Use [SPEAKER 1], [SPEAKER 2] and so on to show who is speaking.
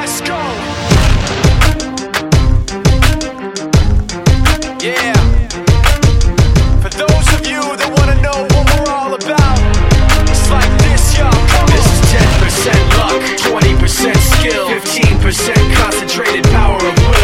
[SPEAKER 1] Let's go. Yeah. For those of you that wanna know what we're all about, it's like this, y'all. This is 10% luck, 20% skill, 15% concentrated power of will.